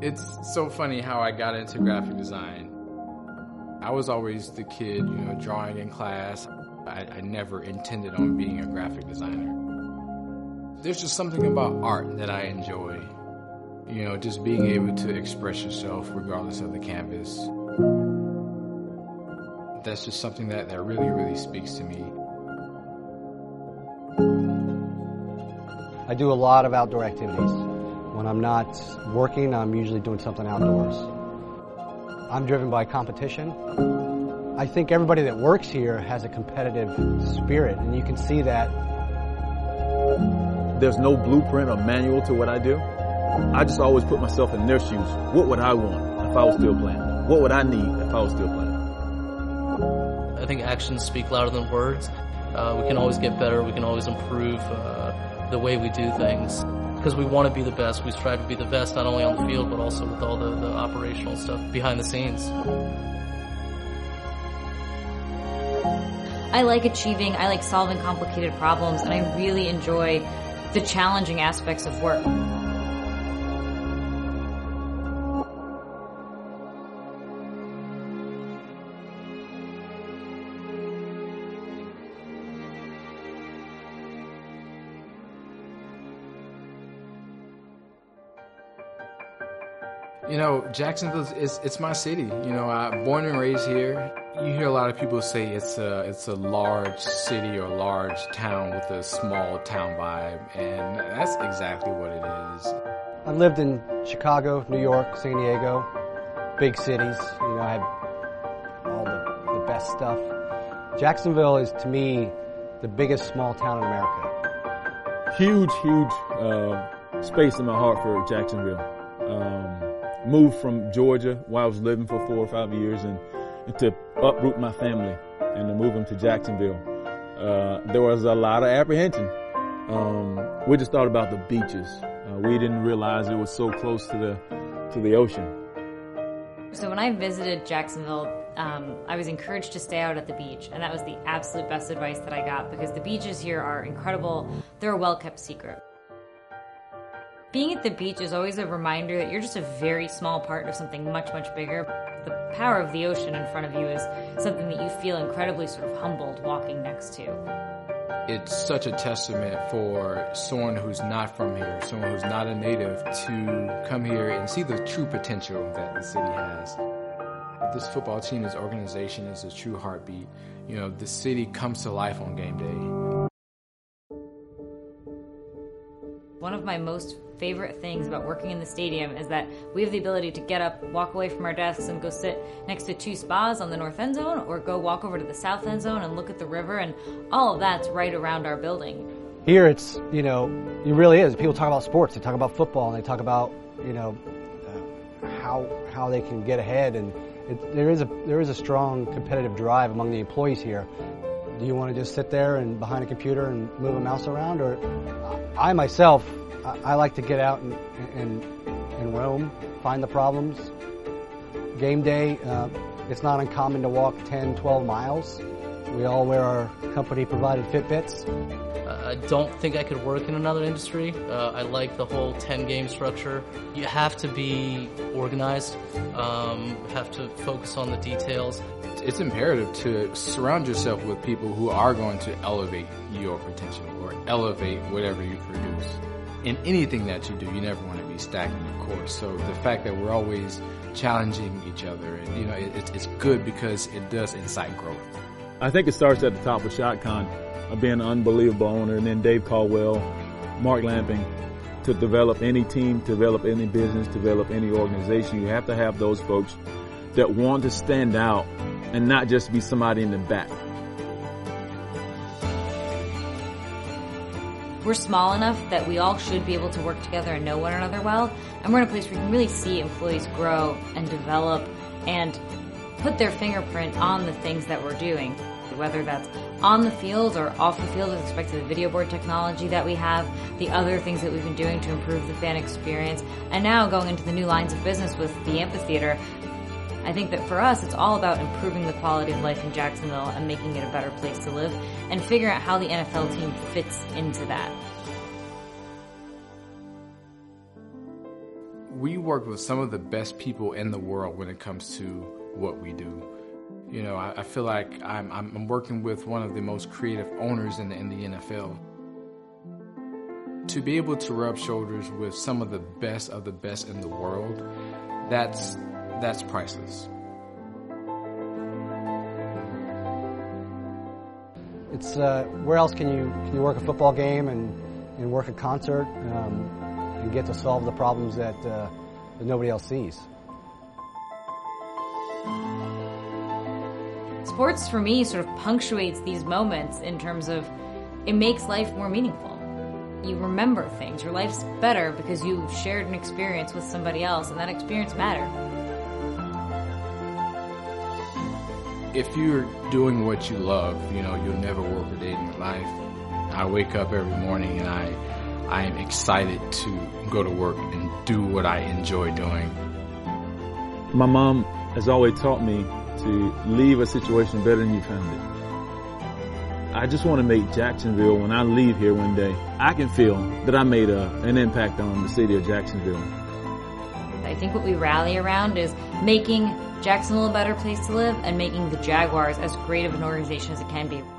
It's so funny how I got into graphic design. I was always the kid, drawing in class. I never intended on being a graphic designer. There's just something about art that I enjoy. Just being able to express yourself regardless of the canvas. That's just something that really, really speaks to me. I do a lot of outdoor activities. When I'm not working, I'm usually doing something outdoors. I'm driven by competition. I think everybody that works here has a competitive spirit, and you can see that. There's no blueprint or manual to what I do. I just always put myself in their shoes. What would I want if I was still playing? What would I need if I was still playing? I think actions speak louder than words. We can always get better. We can always improve the way we do things. Because we want to be the best. We strive to be the best not only on the field but also with all the operational stuff behind the scenes. I like achieving, I like solving complicated problems, and I really enjoy the challenging aspects of work. Jacksonville it's my city. I'm born and raised here. You hear a lot of people say it's a large city or large town with a small town vibe, and that's exactly what it is. I lived in Chicago, New York, San Diego, big cities. I had all the best stuff. Jacksonville is, to me, the biggest small town in America. Huge space in my heart for Jacksonville. Moved from Georgia while I was living for 4 or 5 years and to uproot my family and to move them to Jacksonville. There was a lot of apprehension. We just thought about the beaches. We didn't realize it was so close to the ocean. So when I visited Jacksonville, I was encouraged to stay out at the beach, and that was the absolute best advice that I got because the beaches here are incredible. They're a well-kept secret. Being at the beach is always a reminder that you're just a very small part of something much, much bigger. The power of the ocean in front of you is something that you feel incredibly sort of humbled walking next to. It's such a testament for someone who's not from here, someone who's not a native, to come here and see the true potential that the city has. This football team, this organization is a true heartbeat. The city comes to life on game day. One of my most favorite things about working in the stadium is that we have the ability to get up, walk away from our desks, and go sit next to 2 spas on the north end zone, or go walk over to the south end zone and look at the river, and all of that's right around our building. Here it really is. People talk about sports, they talk about football, and they talk about, how they can get ahead, and there is a strong competitive drive among the employees here. Do you want to just sit there and behind a computer and move a mouse around? Or I myself, I like to get out and roam, find the problems. Game day, it's not uncommon to walk 10, 12 miles. We all wear our company-provided Fitbits. I don't think I could work in another industry. I like the whole 10-game structure. You have to be organized, have to focus on the details. It's imperative to surround yourself with people who are going to elevate your potential or elevate whatever you produce. In anything that you do, you never want to be stagnant, of course. So the fact that we're always challenging each other, it's good because it does incite growth. I think it starts at the top with Shad Khan, being an unbelievable owner, and then Dave Caldwell, Mark Lamping. To develop any team, develop any business, develop any organization, you have to have those folks that want to stand out and not just be somebody in the back. We're small enough that we all should be able to work together and know one another well, and we're in a place where you can really see employees grow and develop and put their fingerprint on the things that we're doing, whether that's on the field or off the field with respect to the video board technology that we have, the other things that we've been doing to improve the fan experience, and now going into the new lines of business with the amphitheater. I think that for us, it's all about improving the quality of life in Jacksonville and making it a better place to live and figuring out how the NFL team fits into that. We work with some of the best people in the world when it comes to what we do. You know, I feel like I'm working with one of the most creative owners in the NFL. To be able to rub shoulders with some of the best in the world, that's priceless. It's where else can you work a football game and work a concert and get to solve the problems that nobody else sees? Sports for me sort of punctuates these moments in terms of it makes life more meaningful. You remember things. Your life's better because you shared an experience with somebody else, and that experience mattered. If you're doing what you love, you know, you'll never work a day in your life. I wake up every morning and I am excited to go to work and do what I enjoy doing. My mom has always taught me to leave a situation better than you found it. I just want to make Jacksonville, when I leave here one day, I can feel that I made an impact on the city of Jacksonville. I think what we rally around is making Jacksonville a better place to live and making the Jaguars as great of an organization as it can be.